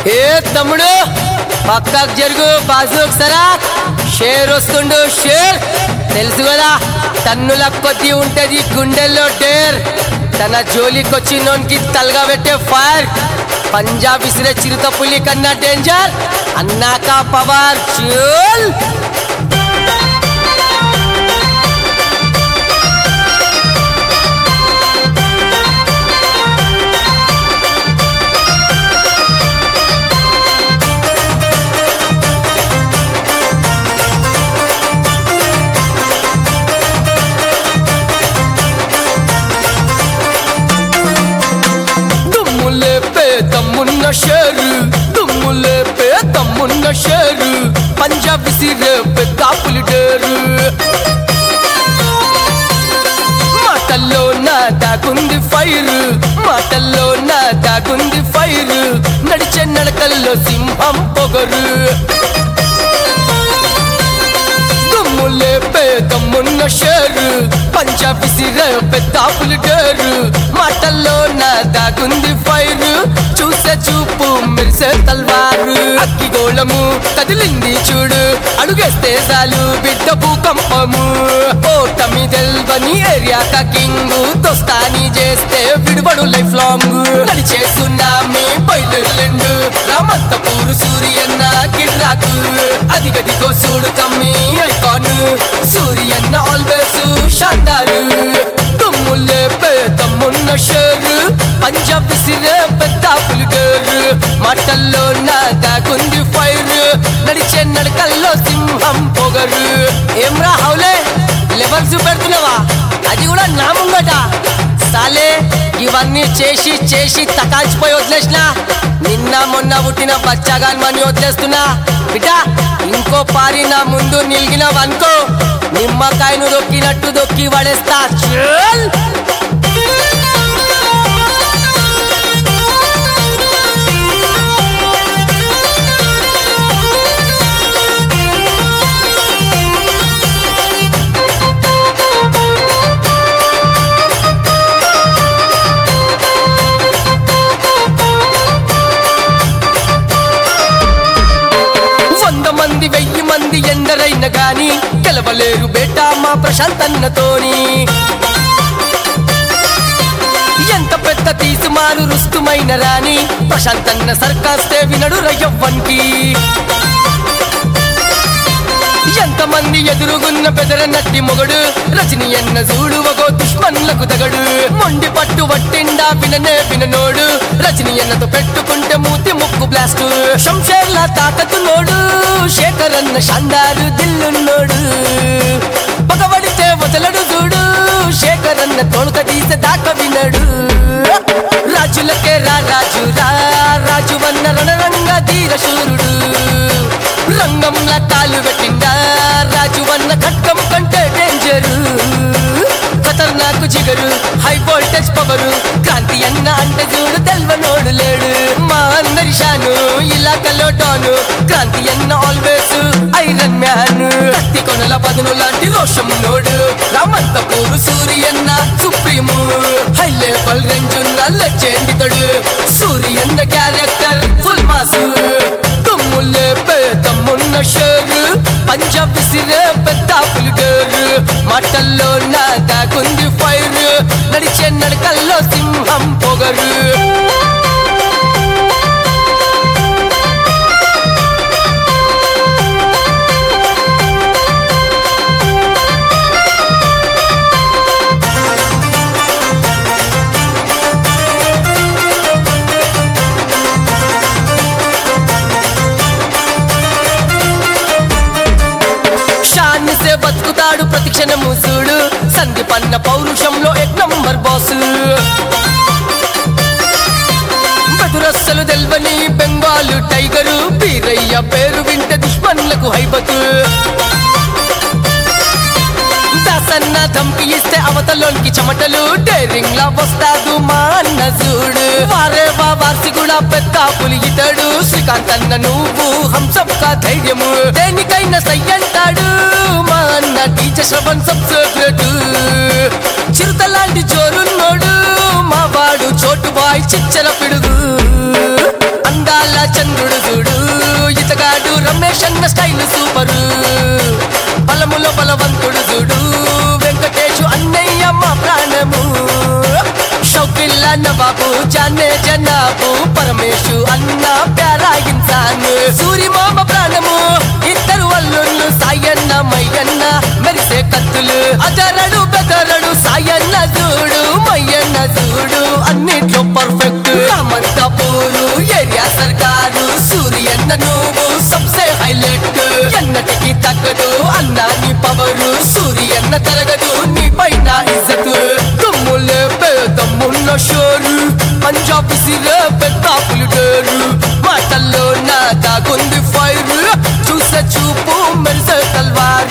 ఏ తమ్ముడు పక్కకు జరుగు బాజుకు సరా షేర్ వస్తుండు షేర్ తెలుసు కదా తన్నుల కొద్ది ఉంటది గుండెల్లో డేర్ తన జోలికొచ్చినోనికి తలగా పెట్టే ఫైర్ పంజాబ్ విసిరే చిరుత పులి కన్నా డేంజర్ అన్నాక పవర్ చూల్ తమ్మున్న షేరు దుమ్ములే పే తమ్మున్న షేరు పంజాబ్ విసిరే పెద్ద పులిడేరు మాటల్లో నా దాగుంది ఫైర్ మాటల్లో నా దాగుంది ఫైర్ నడిచే నడకల్లో సింహం పొగరు దుమ్ములే పే తమ్మున్న షేరు పంజాబ్ విసిరే పెద్ద పులిడేరు మాటల్లో నా దాగుంది ఫైర్ చూసే చూపు మెరిసే తల్వారు అగ్గిగోళము కదిలింది చూడు అడుగేస్తే చాలు బిడ్డ భూకంపము ఓటమి తెల్వని ఏరియా కింగ్ దోస్తాని చేస్తే విడుబడు లైఫ్ లాంగ్ నడిచే సున్నామీ బయలుండు రామంతపూరు సూర్యన్న కిడ్రాకు అదిగదిగో చూడు కమ్మి ఐకాన్ సూర్యన్న ఆల్వేస్ షాండారు తుమ్ములే పే తమ్మున్న షేరు పంజాబ్ విసిరే పెద్ద పులిడేరు మాటల్లో నా దాగుంది ఫైర్ నడిచే నడకల్లో సింహం పొగరు ఏమ్రా హౌలే లెవెల్స్ పెడుతున్నావా అది కూడా నా ముంగట సాలే ఇవన్నీ చేసి చేసి తకాల్చిపోయి వదిలేసిన నిన్న మొన్న పుట్టిన బచ్చాగాన్ని వదిలేస్తున్నా బిడ్డ ఇంకో పారి నా ముందు నిలిగినవనుకో నిమ్మకాయను దొక్కినట్టు దొక్కి పడేస్తా చల్ మంది 1000 మంది ఎందరైనా గాని గెలవలేరు బేటా మా ప్రశాంత్ అన్నతోని ఎంత పెద్ద తీసుమారు రుస్తుమైన రాని ప్రశాంత్ అన్న సర్కాస్తే వినడు రయ్యవ్వన్కి ఎంతమంది ఎదురుగున్న బెదర నట్టి మొగడు రజని ఎన్న చూడు ఒక దుష్మన్లకు తగడు మొండి పట్టు వట్టిండా విననే విననోడు రజని ఎన్నతో పెట్టుకుంటే మూతి ముక్కు బ్లాస్ట్ శంషేర్లా తాకతు నోడు శేఖర్ అన్న షాండారు దిల్లున్నోడు పగబడితే వదలడు చూడు శేఖర్ అన్న తోడుక తీసే దాకా వినడు రాజులకే రా రాజు రా రాజు వన్న రణరంగ ధీర శూరుడు రంగంలా కాలు పెట్టిండా రాజు వన్న ఖడ్గం కంటే డేంజరు ఖతర్నాకు జిగరు హై వోల్టేజ్ పవరు క్రాంతి అన్న అంటే చూడు తెల్వనోడు లేడు మా అందరి షాను ఇలాకలో డాను క్రాంతి అన్న ఆల్వేస్ ఐరన్ మ్యాన్ కత్తి కొనల పదును లాంటి రోషం నోడు Ramanthapur Suryanna supreme high level range ఉన్న లెజెండ్ తడు సూర్యన్న క్యారెక్టర్ ఫుల్ మాసు తుమ్ములే పే తమ్మున్న షేరు పంజాబ్ విసిరే పెద్ద పులిడేరు మాటల్లో నా దాగుంది ఫైర్ నడిచే నడకల్లో సింహం పొగరు బతుకుతాడు ప్రతిక్షణము చూడు సందీపన్న పౌరుషంలో 1 నంబర్ బాసు బెదురస్సలు తెల్వని బెంగాలు టైగరు బీరయ్య పేరు వింటే దుష్మన్లకు హైబతు దాసన్న ధంకి ఇస్తే అవతలోనికి చెమటలు డేరింగ్ లా వస్తాడు మా అన్న చూడు వారే వార్సి కూడా పెద్ద పులి ఇతడు శ్రీకాంత్ అన్న నువ్వు హంసక్క ధైర్యము దేనికైనా సై అంటాడు మా అన్న టీచర్ శ్రవణ్ సబ్సెక్రెట్ చిరుతలాంటి జోరున్నోడు మా వాడు చోటు బాయ్ చిచ్చర పిడుగు అందాల చంద్ర నవాబు జానే జనాబు పరమేశు అన్న ప్యారా ఇన్సాన్ సూరి మామ ప్రాణము ఇద్దరు అల్లుళ్ళు సాయన్న మయ్యన్న మెరిసే కత్తులు అజరడు బెదరడు సాయన్న చూడు మయ్యన్న చూడు అన్నిట్లో పర్ఫెక్ట్ రామంతపూరు ఏరియా సర్కారు సూరియన్న నువ్వు సబ్సే హైలైట్ ఎన్నటికి తగ్గదు అన్నా నీ పవరు సూరియన్న తరగదు నీ పైన ఇజ్జతు తుమ్ములే పేదమ్మున్న షోరు పంజాబ్ సిరే పెద్దాపులు డేరు మాటల్లో నా దాగుంది ఫైర్ చూసే చూపు మెరిసే తల్వారు